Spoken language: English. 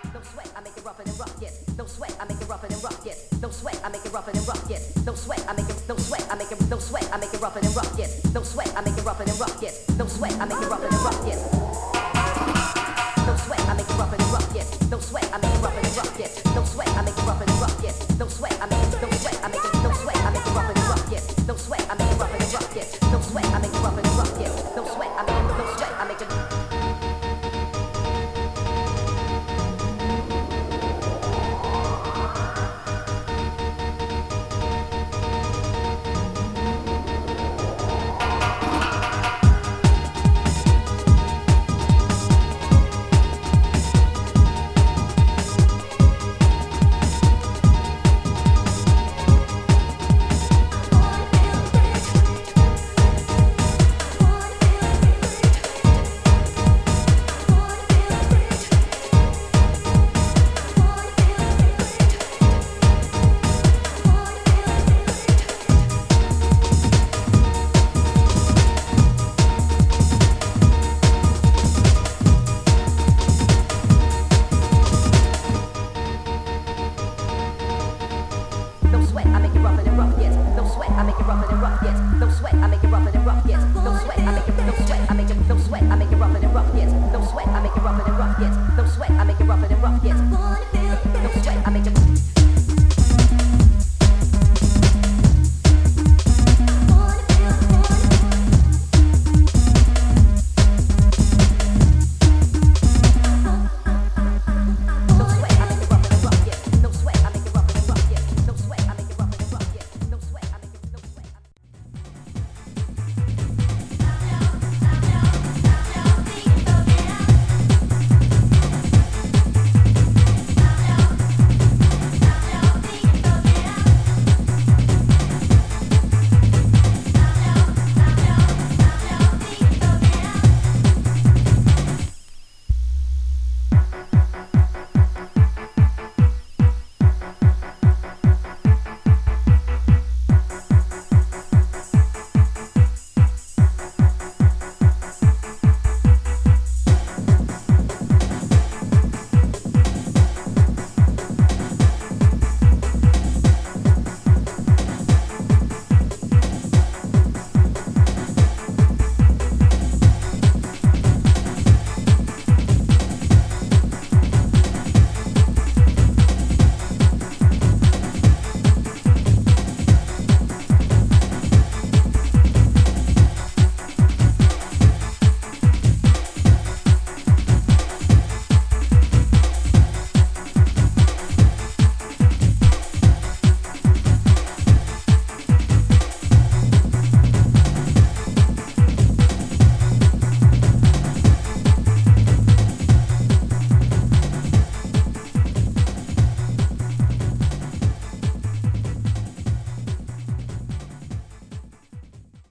No sweat, I make it rougher than rough, yes. No sweat, I make it rougher than rough, yes. No sweat, I make it rougher than rough, yes. No sweat, I make it, no sweat, I make it, no sweat, I make it rougher than rough, yes. No sweat, I make it rougher than rough, yes. No sweat, I make it rougher than rough, yes.